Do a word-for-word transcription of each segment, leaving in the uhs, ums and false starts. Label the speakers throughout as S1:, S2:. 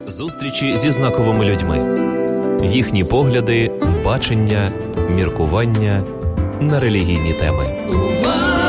S1: Зустрічі зі знаковими людьми. Їхні погляди, бачення, міркування на релігійні теми.
S2: У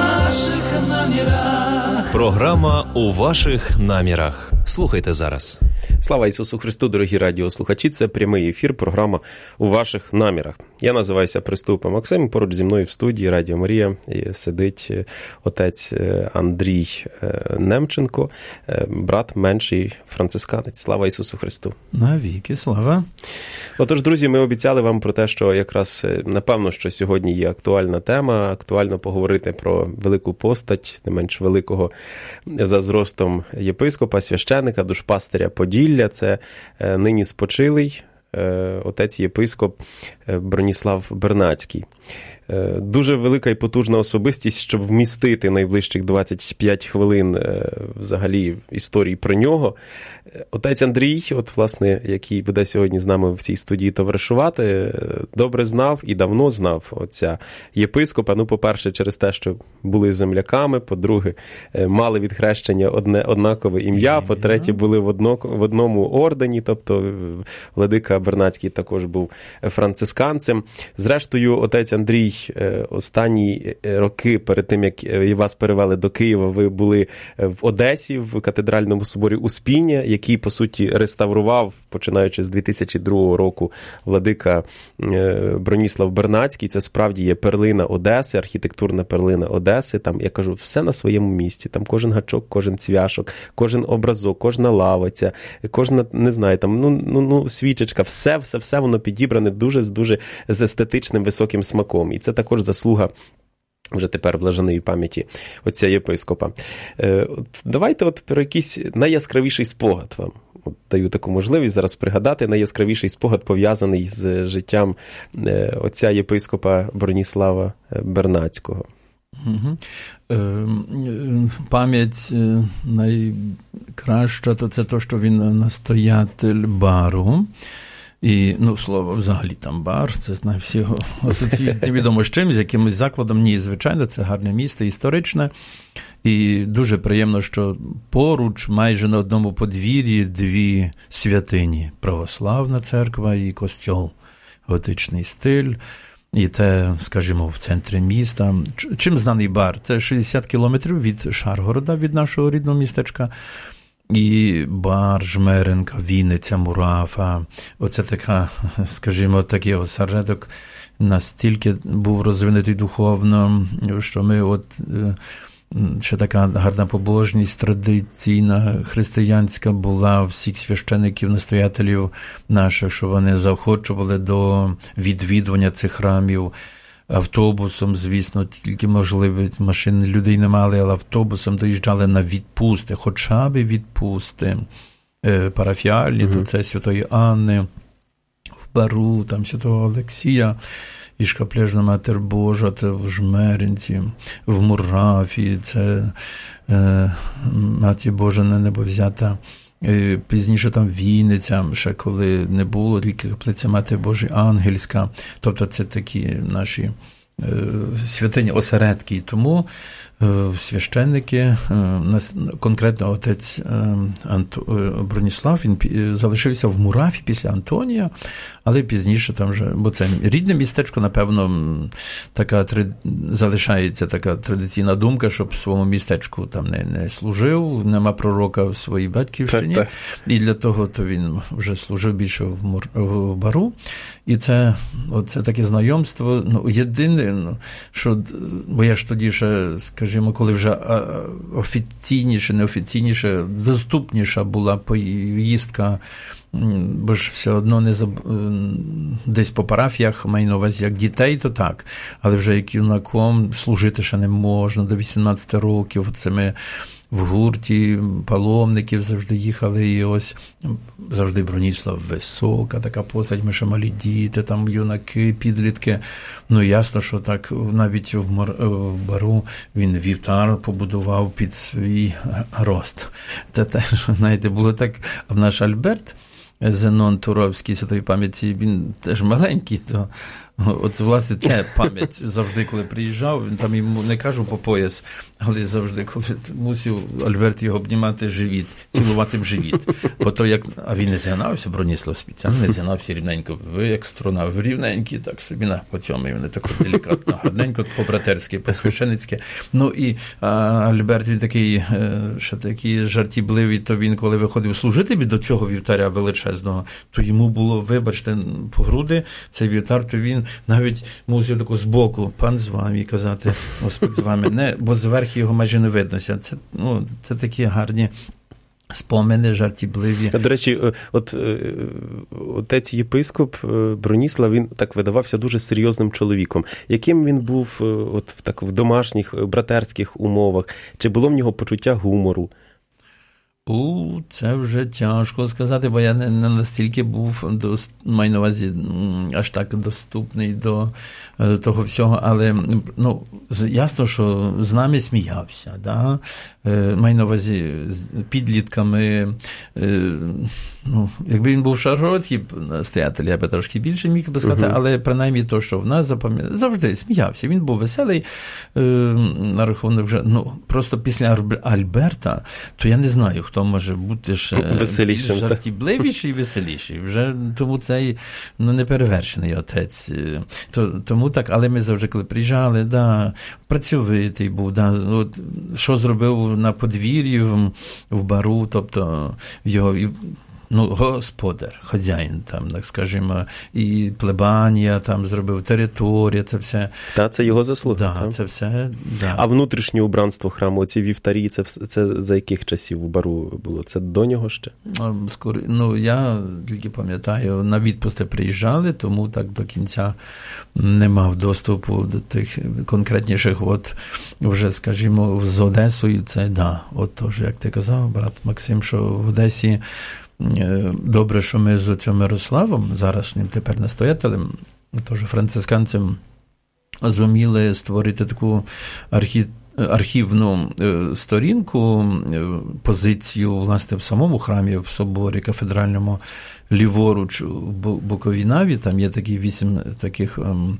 S2: ваших намірах.
S1: Програма «У ваших намірах». Слухайте зараз.
S3: Слава Ісусу Христу, дорогі радіослухачі, це прямий ефір, програма «У ваших намірах». Я називаюся Приступа Максим, поруч зі мною в студії Радіо Марія сидить отець Андрій Немченко, брат менший францисканець. Слава Ісусу Христу.
S4: Навіки, слава.
S3: Отож, друзі, ми обіцяли вам про те, що якраз, напевно, що сьогодні є актуальна тема, актуально поговорити про велику постать, не менш великого за зростом єпископа, священика, душпастиря Поділля. Це нині спочилий отець єпископ Броніслав Бернацький. Дуже велика і потужна особистість, щоб вмістити найближчих двадцять п'ять хвилин взагалі історії про нього. Отець Андрій, от, власне, який буде сьогодні з нами в цій студії товаришувати, добре знав і давно знав отця єпископа. Ну, по-перше, через те, що були земляками, по-друге, мали від хрещення одне однакове ім'я, по-третє, були в, одно, в одному ордені, тобто владика Бернацький також був францисканцем. Зрештою, отець Андрій останні роки, перед тим, як вас перевели до Києва, ви були в Одесі, в катедральному соборі Успіння, який, по суті, реставрував, починаючи з дві тисячі другого року, владика Броніслав Бернацький. Це справді є перлина Одеси, архітектурна перлина Одеси. Там, я кажу, все на своєму місці. Там кожен гачок, кожен цвяшок, кожен образок, кожна лавиця, кожна, не знаю, там, ну, ну, ну свічечка, все, все, все воно підібране дуже, дуже з естетичним високим смаком. І це також заслуга вже тепер блаженої пам'яті отця єпископа. Е, от, давайте от про якийсь найяскравіший спогад вам. От, даю таку можливість зараз пригадати найяскравіший спогад, пов'язаний з життям е, отця єпископа Броніслава Бернацького.
S4: Угу. Е, пам'ять найкраща, то це те, що він настоятель бару. І, ну, слово, взагалі там бар, це знає всі асоціюють невідомо з чим, з якимось закладом. Ні, звичайно, це гарне місце, історичне. І дуже приємно, що поруч, майже на одному подвір'ї, дві святині. Православна церква і костьол, готичний стиль. І те, скажімо, в центрі міста. Чим знаний бар? Це шістдесят кілометрів від Шаргорода, від нашого рідного містечка. І бар, Жмеренка, Вінниця, Мурафа. Оце така, скажімо, такий осередок настільки був розвинутий духовно, що ми от, ще така гарна побожність традиційна християнська була всіх священиків, настоятелів наших, що вони заохочували до відвідування цих храмів. Автобусом, звісно, тільки можливість, машин людей не мали, але автобусом доїжджали на відпусти, хоча б відпусти парафіальні, mm-hmm. то це Святої Анни, в Бару, там Святого Олексія, і Шкаплежна Матір Божа, це в Жмеринці, в Мурафі, це е, Матір Божа на небо взята. Пізніше там Вінниця, ще коли не було, тільки каплиця Матері Божої Ангельська. Тобто це такі наші е, святині, осередки. І тому е, священники, е, конкретно отець е, Анто, е, Броніслав, він залишився в Мурафі після Антонія, але пізніше там вже, бо це рідне містечко, напевно, така залишається така традиційна думка, щоб в своєму містечку там не, не служив, нема пророка в своїй батьківщині, так, так. І для того то він вже служив більше в, Мур, в Бару. І це, оце таке знайомство, ну, єдине, ну, що, бо я ж тоді ще, скажімо, коли вже офіційніше, неофіційніше, доступніша була поїздка, бо ж все одно не заб... десь по парафіях, маю на увазі, як дітей, то так, але вже як юнаком служити ще не можна, до вісімнадцяти років, це ми в гурті паломників завжди їхали, і ось завжди Броніслав висока, така постать, ми ще малі діти, там юнаки, підлітки. Ну, ясно, що так навіть в, Мар... в Бару він вівтар побудував під свій рост. Це теж, знаєте, було так, а в наш Альберт, Зенон Туровський, святої пам'яті, він теж маленький, то от, власне, це пам'ять завжди, коли приїжджав, він там йому не кажу по пояс, але завжди, коли мусив Альберт його обнімати живіт, цілувати в живіт. Бо то як, а він не згинався, Броніслав спеціально не згинався рівненько. Ви як струна, ви рівненькі, так собі на по цьому, і вони так делікатно, гарненько, по-братерськи, по-священицьки. Ну і а, Альберт, він такий, що такий жартібливий, то він, коли виходив служити до цього вівтаря величезного, то йому було, вибачте, по груди, цей вівтар, то він навіть мусив тако збоку, пан з вами, казати, Господь з вами, не, бо зверху його майже не виднося. Це, ну, це такі гарні спомини, жартібливі.
S3: До речі, от отець єпископ Броніслав, він так видавався дуже серйозним чоловіком. Яким він був от в так в домашніх братерських умовах? Чи було в нього почуття гумору?
S4: У, це вже тяжко сказати, бо я не, не настільки був, до, маю на увазі, аж так доступний до, до того всього, але ну, ясно, що з нами сміявся, да? Маю на увазі з підлітками, ну, якби він був шаргородський настоятель, я би трошки більше міг би сказати, uh-huh. але принаймні то, що в нас запам'ятав, завжди сміявся, він був веселий, на рахунок вже, ну, просто після Альберта, то я не знаю, хто може бути ще
S3: веселішим,
S4: жартібливіший і веселіший. Вже тому цей, ну, неперевершений отець. То, тому так, але ми завжди, коли приїжджали, да, працьовитий був, да, от, що зробив на подвір'ї в, в бару, тобто в його, ну, господар, хазяїн там, так скажімо, і плебанія там зробив, територія, це все.
S3: Та, це його заслуга.
S4: Да,
S3: та?
S4: це все, да.
S3: А внутрішнє убранство храму, оці вівтарі, це, це за яких часів в бару було? Це до нього ще?
S4: Скоро, ну, я тільки пам'ятаю, на відпусти приїжджали, тому так до кінця не мав доступу до тих конкретніших, от вже, скажімо, з Одесою, це, да, от тож, як ти казав, брат Максим, що в Одесі добре, що ми з отцем Мирославом, зарашнім тепер настоятелем, теж францисканцем, зуміли створити таку архі... архівну сторінку, позицію, власне, в самому храмі, в соборі кафедральному, ліворуч в боковій наві, там є такі вісім таких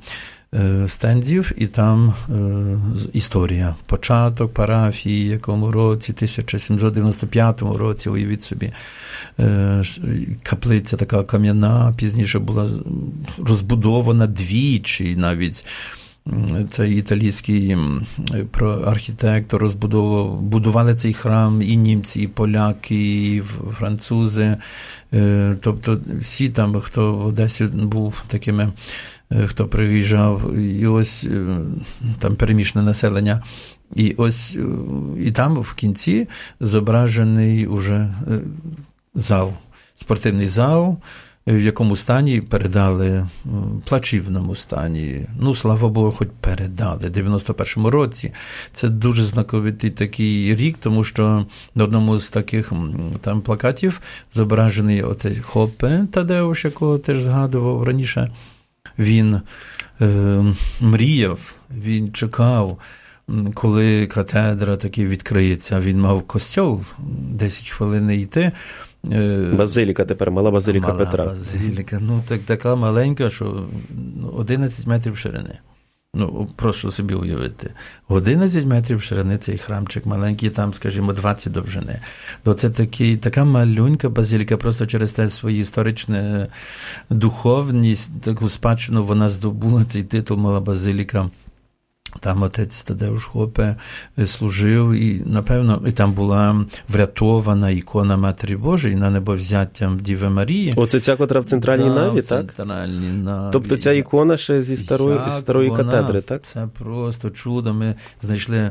S4: стендів, і там е, історія. Початок парафії, якому році, тисяча сімсот дев'яносто п'ятому році, уявіть собі, е, каплиця така кам'яна, пізніше була розбудована двічі, навіть цей італійський архітектор розбудовував, будували цей храм і німці, і поляки, і французи. Е, тобто всі там, хто в Одесі був такими, хто приїжджав, і ось там перемішане населення. І ось і там в кінці зображений уже зал, спортивний зал, в якому стані передали, плачівному стані. Ну, слава Богу, хоч передали. В дев'яносто першому році. Це дуже знаковитий такий рік, тому що на одному з таких там плакатів зображений отець Хопе Тадеуш, якого теж згадував раніше. Він е, мріяв, він чекав, коли катедра таки відкриється. Він мав костьол, десять хвилин йти.
S3: Базиліка тепер, мала базиліка
S4: мала
S3: Петра.
S4: Базиліка, ну так, така маленька, що одинадцять метрів ширини. Ну, прошу собі уявити. одинадцять метрів ширини цей храмчик маленький, там, скажімо, двадцять довжини. То це такий, така малюнька базиліка, просто через те свою історичну духовність, таку спадщину вона здобула цей титул «Мала базиліка». Там отець Тадеуш Хопе служив, і, напевно, і там була врятована ікона Матері Божої на небовзяттям Діви Марії.
S3: Оце ця, котра в центральній
S4: да,
S3: наві,
S4: в
S3: так?
S4: Центральній наві.
S3: Тобто ця ікона ще зі старої, старої
S4: вона,
S3: катедри, так?
S4: Це просто чудо. Ми знайшли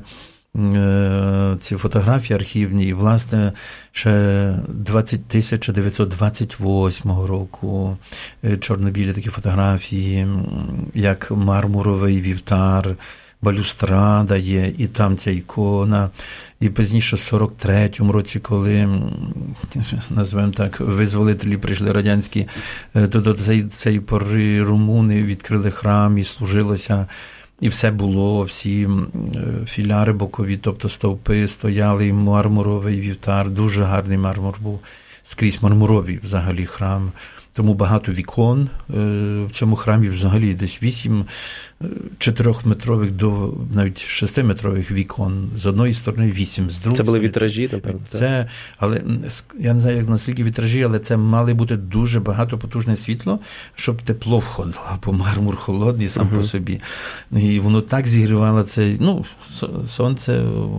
S4: е, ці фотографії архівні, і, власне, ще тисяча дев'ятсот двадцять восьмого року е, чорно-білі такі фотографії, як мармуровий вівтар, балюстрада є, і там ця ікона. І пізніше, в сорок третьому році, коли, назвемо так, визволителі прийшли радянські, то до цієї, цієї пори румуни відкрили храм і служилося, і все було, всі філяри бокові, тобто стовпи стояли, і мармуровий вівтар, дуже гарний мармур був. скрізь мармурові взагалі храм. Тому багато вікон в цьому храмі, взагалі десь вісім чотирьохметрових до навіть шестиметрових вікон. З одної сторони вісім, з другої.
S3: Це були вітражі, напевно?
S4: Це, але я не знаю, як наскільки вітражі, але це мали бути дуже багато потужне світло, щоб тепло входило, бо мармур холодний сам uh-huh. по собі. І воно так зігрівало це, ну, сонце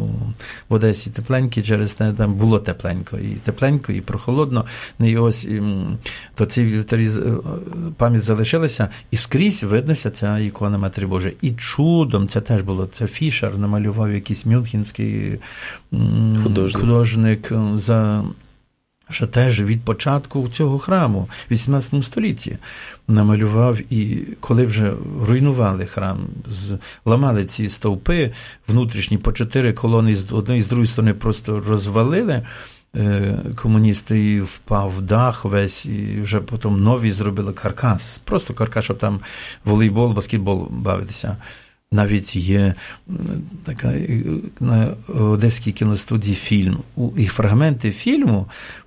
S4: в Одесі тепленьке, через те там було тепленько. І тепленько, і прохолодно. І ось то ці вівтарі пам'ять залишилася, і скрізь виднося ця ікона Матері Божої. І чудом це теж було. Це Фішер намалював якийсь мюнхенський художник, художник за що теж від початку цього храму, в вісімнадцятому столітті намалював, і коли вже руйнували храм, ламали ці стовпи внутрішні, по чотири колони з одної і з другої сторони просто розвалили, комуністи, і впав дах весь, і вже потім нові зробили каркас. Просто каркас, щоб там волейбол, баскетбол бавитися. Навіть є така на Одеській кіностудії фільм. І фрагменти фільму,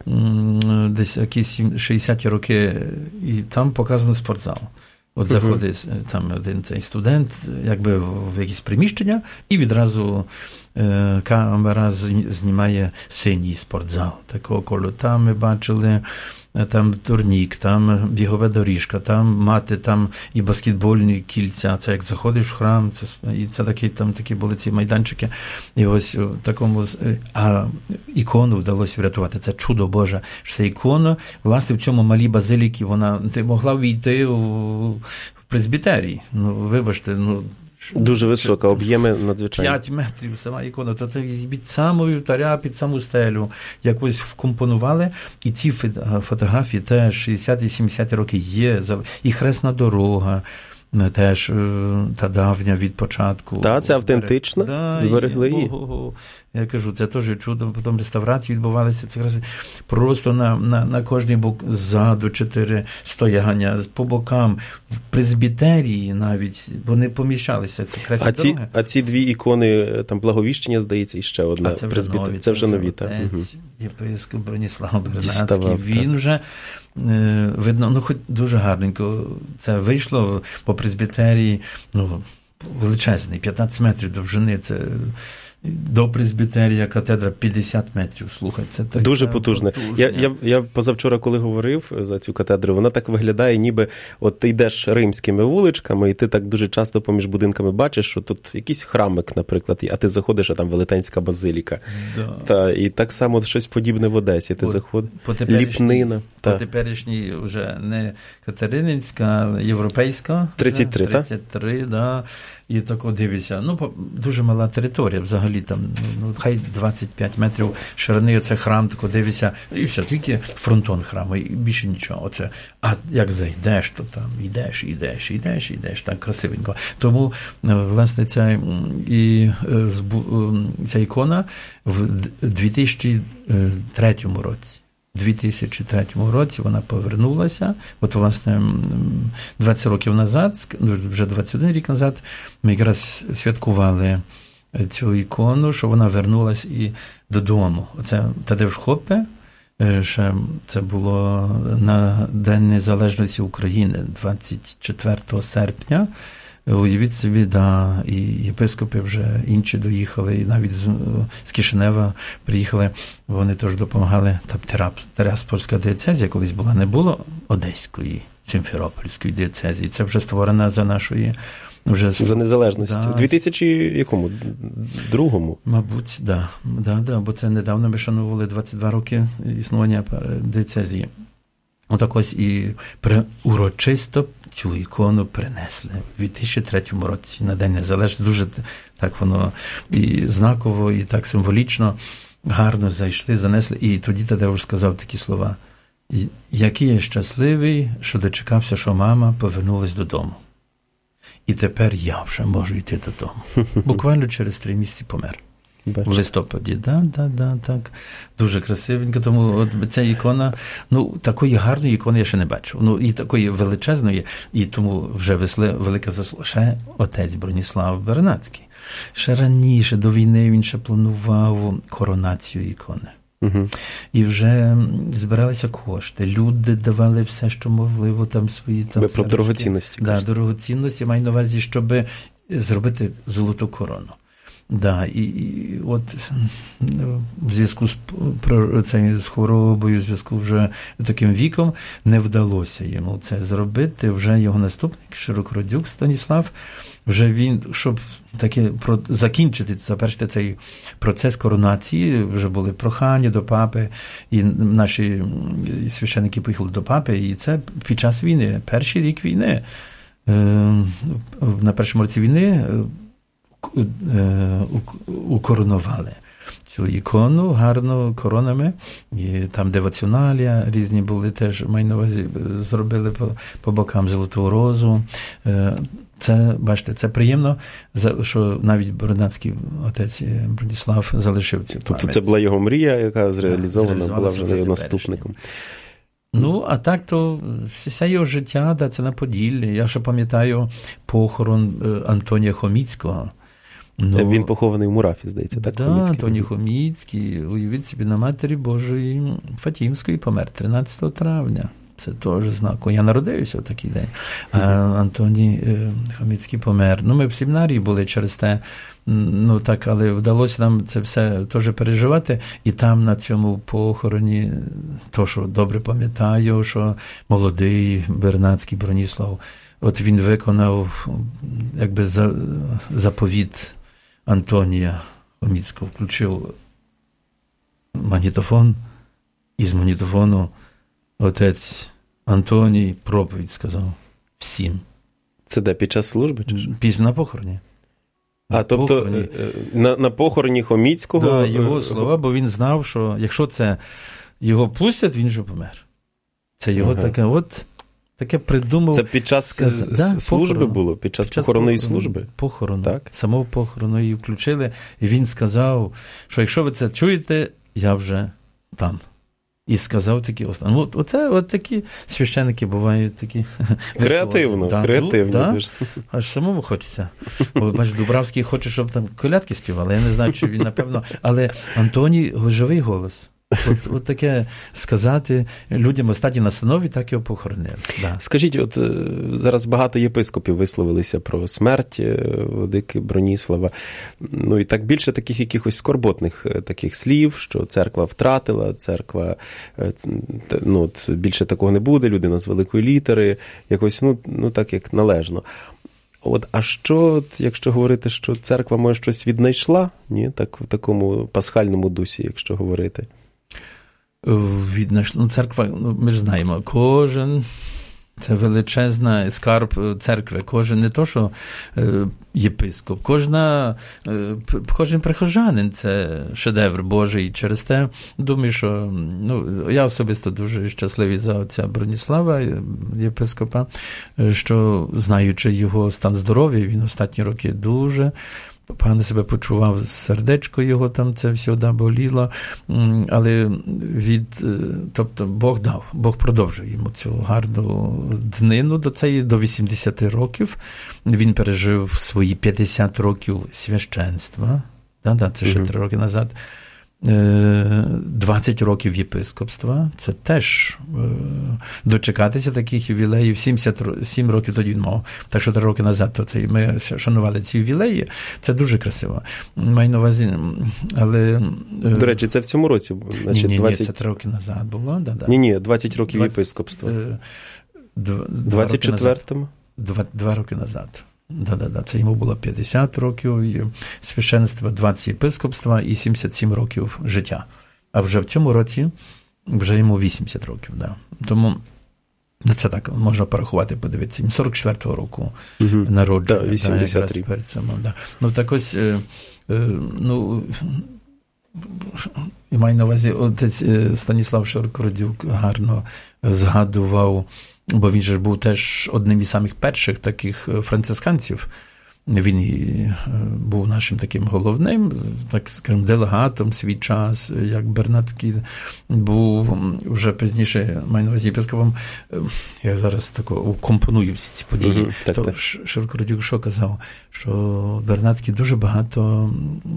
S4: десь якісь шістдесяті роки, і там показано спортзал. От заходить uh-huh. там один цей студент, якби в якісь приміщення, і відразу е, камера знімає синій спортзал. Такого кольору. Там ми бачили там турнік, там бігова доріжка, там мати, там і баскетбольні кільця. Це як заходиш в храм, це, і це такі, там такі були ці майданчики. І ось в такому, а ікону вдалося врятувати. Це чудо Боже. Що це ікона, власне, в цьому малій базиліки, вона не могла війти у, в пресбітерій. Ну, вибачте, ну,
S3: дуже висока, об'єми надзвичайно.
S4: п'ять метрів сама ікона, то це від самого вівтаря під саму стелю якось вкомпонували, і ці фотографії теж шістдесяті-сімдесяті роки є, і хресна дорога, теж та давня від початку.
S3: Так, це автентично,
S4: да,
S3: зберегли її.
S4: Я кажу, це теж чудо, потім реставрації відбувалися, це якраз просто на, на, на кожній бок ззаду чотири стояння, по бокам, в пресбітерії навіть, вони поміщалися, це красиві
S3: а ці,
S4: дороги.
S3: А ці дві ікони, там Благовіщення, здається, і ще одна.
S4: А це вже
S3: пресбітер...
S4: нові.
S3: Це вже нові, так.
S4: Отець, єпископ Броніслав Бернацький, він вже, видно, ну, хоч дуже гарненько це вийшло по пресбітерії, ну, величезний, п'ятнадцять метрів довжини, це... До пресбітерія катедра п'ятдесят метрів, слухай, це так.
S3: Дуже потужне. Я, я, я позавчора, коли говорив за цю катедру, вона так виглядає, ніби от ти йдеш римськими вуличками, і ти так дуже часто поміж будинками бачиш, що тут якийсь храмик, наприклад, а ти заходиш, а там велетенська базиліка. Да. Та, і так само щось подібне в Одесі. Ти заходиш, ліпнина.
S4: По теперішній вже не катерининська, а європейська.
S3: тридцять три, так?
S4: тридцять три, так. Да. І тако дивишся, ну, дуже мала територія, взагалі там, ну, хай двадцять п'ять метрів ширини, оце храм, тако дивишся, і все, тільки фронтон храму, і більше нічого. Оце, а як зайдеш, то там йдеш, йдеш, йдеш, йдеш, так красивенько. Тому, власне, ця, і, ця ікона в дві тисячі третьому році. У дві тисячі третьому році вона повернулася. От, власне, двадцять років назад, вже двадцять один рік назад, ми якраз святкували цю ікону, що вона вернулась і додому. Оце Тадеуш Хоппе, ще це було на День Незалежності України, двадцять четвертого серпня. Уявіть собі, да, і єпископи вже інші доїхали, і навіть з, з Кишинева приїхали, вони теж допомагали. Там Тирасполська диецезія колись була, не було Одеської, Сімферопольської диецезії. Це вже створена за нашої... Вже...
S3: За незалежністю. Да. У дві тисячі якому? Другому?
S4: Мабуть, да. Да, да, бо це недавно ми шанували двадцять два роки існування диецезії. Отак ось і урочисто цю ікону принесли в дві тисячі третьому році на День Незалежності. Дуже так воно і знаково, і так символічно, гарно зайшли, занесли. І тоді Тадеуш сказав такі слова: «Який я щасливий, що дочекався, що мама повернулась додому. І тепер я вже можу йти додому». Буквально через три місяці помер. Бачу. В листопаді, да, да, да, так. Дуже красивенько, тому от ця ікона, ну, такої гарної ікони я ще не бачив. Ну, і такої величезної, і тому вже весли, велика заслуга. Ще отець Броніслав Бернацький. Ще раніше, до війни, він ще планував коронацію ікони.
S3: Угу.
S4: І вже збиралися кошти. Люди давали все, що можливо, там свої... Там,
S3: ви про дорогоцінності.
S4: Так, да, дорогоцінності, маю на увазі, щоб зробити золоту корону. Да, і, і от в зв'язку з, про, це, з хворобою, в зв'язку вже таким віком, не вдалося йому це зробити. Вже його наступник, Широкородюк Станіслав, вже він, щоб таки про, закінчити, завершити цей процес коронації, вже були прохання до папи, і наші священники поїхали до папи, і це під час війни, перший рік війни. На першому році війни укоронували цю ікону гарно коронами, і там деваціоналія різні були теж, маю на увазі, зробили по, по бокам золоту розу. Це, бачите, це приємно, що навіть Бородянський отець Броніслав залишив цю пам'ять.
S3: Тобто це була його мрія, яка зреалізована, була вже його наступником.
S4: Ну, а так, то все його життя, да, це на Поділлі. Я ще пам'ятаю похорон Антонія Хоміцького.
S3: Ну, він похований в Мурафі, здається, так?
S4: Да, Антоній Хоміцький, уявіть собі, на Матері Божої Фатімської помер тринадцятого травня. Це теж знак. Я народився в такий день. А Антоній Хоміцький помер. Ну, ми в семінарії були через те, ну так, але вдалося нам це все теж переживати. І там на цьому похороні, то, що добре пам'ятаю, що молодий Бернацький Броніслав, от він виконав, якби, заповіт Антонія Хоміцького, включив магнітофон, і з магнітофону отець Антоній проповідь сказав всім.
S3: Це де, під час служби? Чи що?
S4: Пізно на похороні.
S3: А, на тобто похороні. На, на похороні Хоміцького?
S4: Да, його слова, бо він знав, що якщо це його пустять, він вже помер. Це його ага. таке от, таке придумав.
S3: Це під час сказ... да, служби похорону. Було? Під час, під час похоронної похорону, служби?
S4: Похорону. Так? Самого похорону її включили, і він сказав, що якщо ви це чуєте, я вже там. І сказав такі останні. От, оце от такі священники бувають такі.
S3: Креативно, да, креативно.
S4: Да? Дуже. Аж самому хочеться. Бо, бач, Дубравський хоче, щоб там колядки співали. Я не знаю, чи він, напевно. Але Антоній живий голос. От, от таке сказати людям останні настанові, так його похоронили. Да.
S3: Скажіть, от зараз багато єпископів висловилися про смерть владики Броніслава. Ну і так більше таких якихось скорботних таких слів, що церква втратила, церква, ну от більше такого не буде, людина з великої літери, якось, ну, ну так як належно. От, а що, якщо говорити, що церква, може, щось віднайшла, ні, так в такому пасхальному дусі, якщо говорити?
S4: Віднайшла, ну, церква, ну, ми ж знаємо, кожен, це величезна скарб церкви, кожен не то, що е, єпископ, кожна, е, кожен прихожанин – це шедевр Божий. Через те, думаю, що, ну, я особисто дуже щасливий за отця Броніслава, єпископа, що, знаючи його стан здоров'я, він останні роки дуже погано себе почував, сердечко його там це всюди боліло, але від, тобто Бог дав, Бог продовжив йому цю гарну днину до цієї, до вісімдесяти років. Він пережив свої п'ятдесят років священства, да, да, це ще три роки назад. двадцять років єпископства, це теж дочекатися таких ювілеїв, сімдесят сім років тоді він мав, так що три роки назад то це, ми шанували ці ювілеї, це дуже красиво. Маю на увазі, але...
S3: До речі, це в цьому році?
S4: Значить, ні, ні, двадцять... ні, це три роки назад було. Да, да.
S3: Ні, ні, двадцять років Два... єпископства. двадцять четвертому?
S4: Два, два роки назад. Да-да-да, це йому було п'ятдесят років священства, двадцять єпископства і сімдесят сім років життя. А вже в цьому році вже йому вісімдесят років, да. Тому це так можна порахувати, подивитися. сорок четвертого року угу. народження.
S3: Да, вісімдесят три.
S4: Да, цьому, да. Ну, так ось, е, е, ну, я маю на увазі, отець Станіслав Широкородюк гарно згадував, бо він же був теж одним із самих перших таких францисканців, Він і був нашим таким головним, так скажімо, делегатом свій час, як Бернацький був вже пізніше, маю на увазі єпископом. Я зараз тако компоную всі ці події. Mm-hmm, так, то так. Широкородюк що казав, що Бернацький дуже багато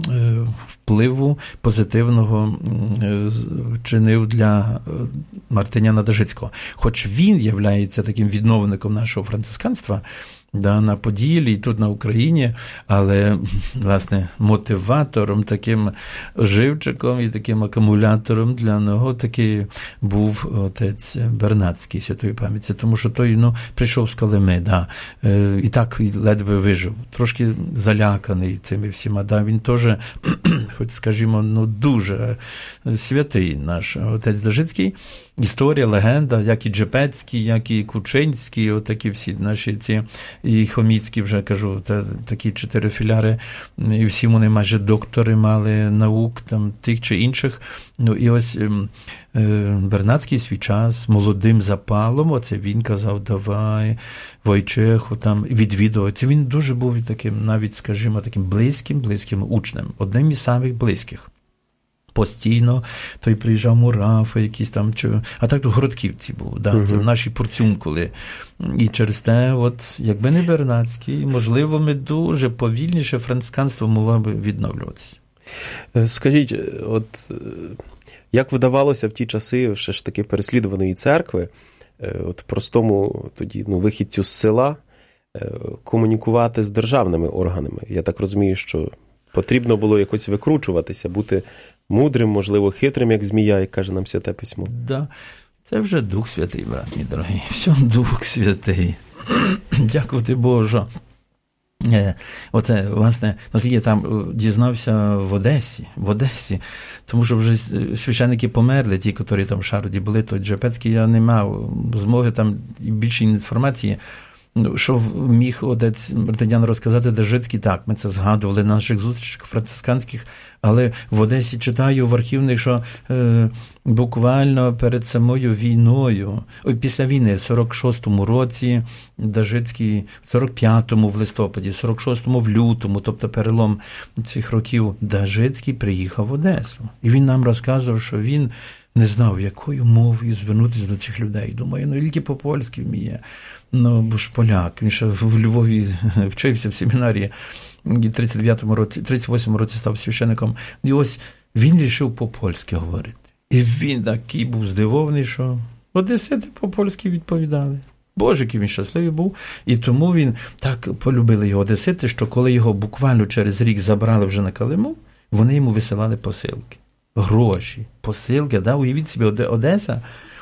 S4: впливу позитивного вчинив для Мартиняна Дажицького. Хоч він являється таким відновником нашого францисканства, да, на Поділлі і тут на Україні, але, власне, мотиватором, таким живчиком і таким акумулятором для нього таки був отець Бернацький, святої пам'яті, тому що той, ну, прийшов з Калими, да, і так ледве вижив, трошки заляканий цими всіма, да, він теж, хоч, скажімо, ну, дуже святий наш отець Дажицький. Історія, легенда, як і Джепецький, як і Кучинський, отакі всі наші ці, і Хоміцький, вже кажу, та, такі чотири філяри, і всі вони майже доктори мали наук, там, тих чи інших. Ну, і ось е, е, Бернацький свій час молодим запалом, оце він казав, давай, Войчеху, там, відвідував. Це він дуже був таким, навіть, скажімо, таким близьким, близьким учнем, одним із самих близьких. Постійно той приїжджав Мурафа, якісь там, а так то Городківці був, да, це наші порцюнкули. І через те, от, якби не Бернацький, можливо, ми дуже повільніше францисканство могло би відновлюватися.
S3: Скажіть, от як видавалося в ті часи ще ж таки переслідуваної церкви, от простому тоді, ну, вихідцю з села, комунікувати з державними органами? Я так розумію, що потрібно було якось викручуватися, бути мудрим, можливо, хитрим, як змія, як каже нам Святе Письмо.
S4: Да. Це вже Дух Святий, брат мій дорогий. Все Дух Святий. Дякувати Богу. Оце, власне, наскільки я там дізнався в Одесі, в Одесі, тому що вже священники померли, ті, які там в Шароді були, то Джепецький, я не мав змоги там більше інформації. Що міг отець Мартинян розказати Дажицький? Так, ми це згадували на наших зустрічах францисканських, але в Одесі читаю в архівних, що е, буквально перед самою війною, ой, після війни, в сорок шостому році Дажицький, в сорок п'ятому в листопаді, в сорок шостому в лютому, тобто перелом цих років, Дажицький приїхав в Одесу. І він нам розказував, що він не знав, якою мовою звернутися до цих людей. Думаю, ну тільки по-польськи вміє. Ну, бо ж поляк, він ще в Львові вчився в семінарії, і тридцять дев'ятому році, тридцять восьмому році став священником. І ось він вирішив по-польськи говорити. І він такий був здивований, що одесити по-польськи відповідали. Боже, який він щасливий був. І тому він так полюбили його одесити, що коли його буквально через рік забрали вже на Калиму, вони йому висилали посилки. Гроші, посилки, да? Уявіть собі, Одеса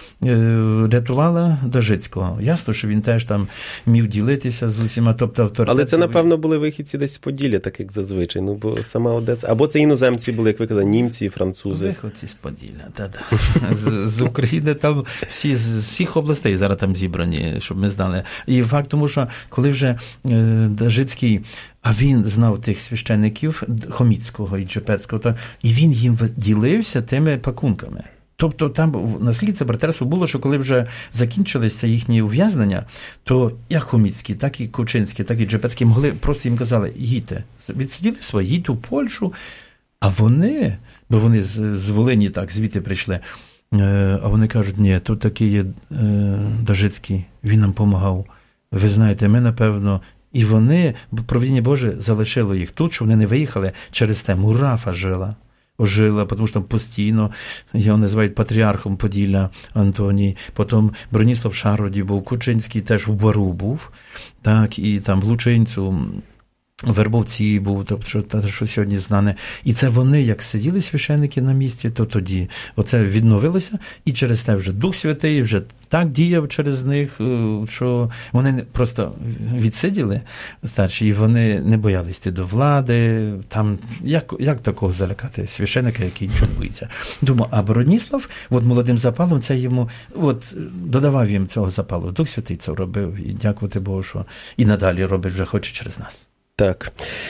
S4: рятувала Дажицького. Ясно, що він теж там міг ділитися з усіма, тобто авторитет.
S3: Але це, напевно, були вихідці десь з Поділля, так як зазвичай. Ну, бо сама Одеса, або це іноземці були, як ви казали, німці, французи.
S4: Виходці з Поділля, так-так. З, з України там всі, з всіх областей зараз там зібрані, щоб ми знали. І факт тому, що коли вже е, Дажицький, а він знав тих священників Хоміцького і Джепецького, та, і він їм ділився тими пакунками. Тобто там наслідце братерство було, що коли вже закінчилися їхні ув'язнення, то як Хоміцький, так і Кучинський, так і Джепецький могли, просто їм казали, їдьте, відсиділи свої, їдьте у Польщу, а вони, бо вони з, з Волині так звідти прийшли, а вони кажуть, ні, тут такий є Дажицький, він нам допомагав. Ви знаєте, ми, напевно, і вони, провидіння Боже, залишило їх тут, що вони не виїхали, через те Мурафа жила. Ожила, тому що там постійно його називають патріархом Поділля Антоній. Потім Броніслав в Шароді був, Кучинський теж в Бару був, так, і там в Лучинцю, в Вербовці був, тобто, що, те, що сьогодні знане. І це вони, як сиділи священники на місці, то тоді оце відновилося, і через те вже Дух Святий вже так діяв через них, що вони просто відсиділи старші, і вони не боялись йти до влади. Там, як, як такого залякати священника, який нічого боїться? Думаю, а Броніслав, от молодим запалом, це йому, от, додавав їм цього запалу. Дух Святий це робив, і дякувати Богу, що і надалі робить вже хоче через нас.
S3: Так.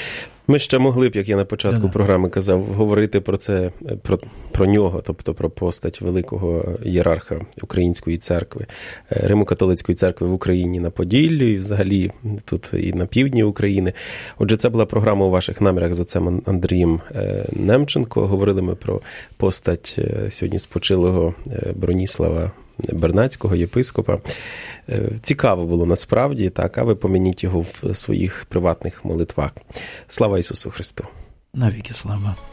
S3: Ми ще могли б, як я на початку
S4: Да-да.
S3: програми казав, говорити про це, про, про нього, тобто про постать великого ієрарха Української церкви, Римо-католицької церкви в Україні на Поділлі, і взагалі тут і на півдні України. Отже, це була програма «У ваших намірах» з отцем Андрієм Немченко. Говорили ми про постать сьогодні спочилого Броніслава Бернацького, єпископа. Цікаво було насправді, так, а ви помініть його в своїх приватних молитвах. Слава Ісусу Христу!
S4: Навіки слава!